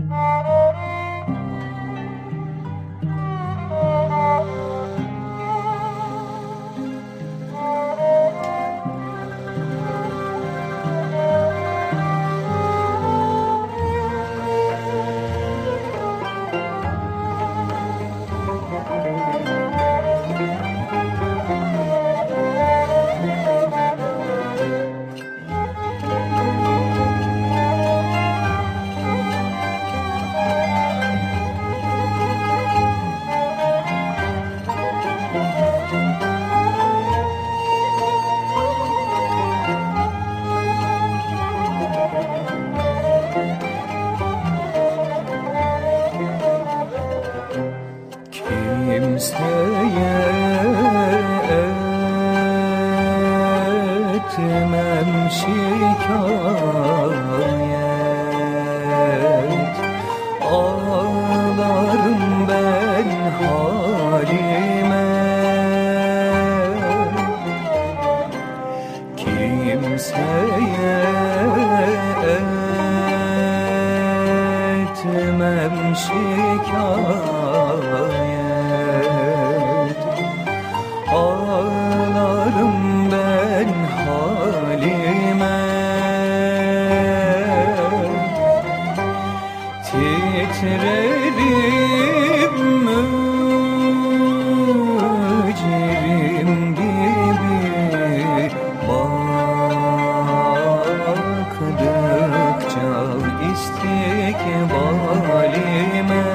Kimseye etmem şikayet, ağlarım ben halime. Kimseye etmem şikayet, ağlarım ben halime. Titrerim mücrim gibi baktıkça istikbalime.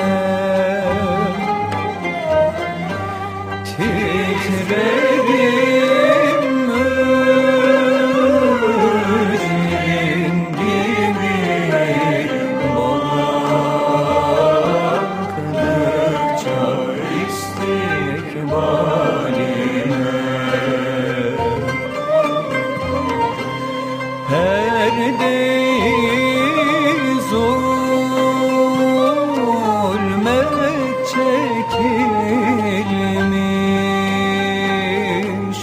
Titrerim mücrim gibi baktıkça istikbalime. Perdeyi zulme çekilmiş,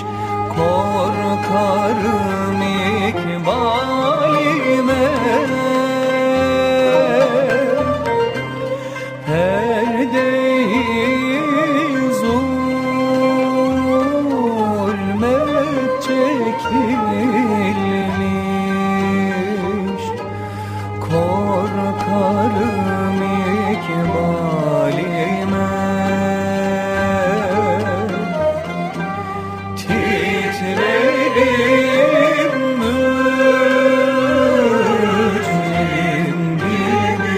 korkarım ikbalime. Perdeyi zulme çekilmiş, korkarım ikbalime. Titrerim mücrim gibi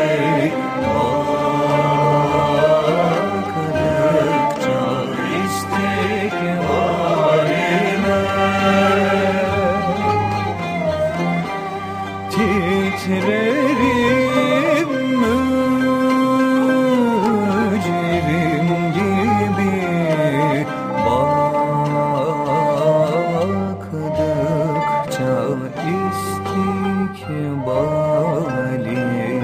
baktıkça istikbalime. Titrerim mücrim gibi baktıkça istikbalime.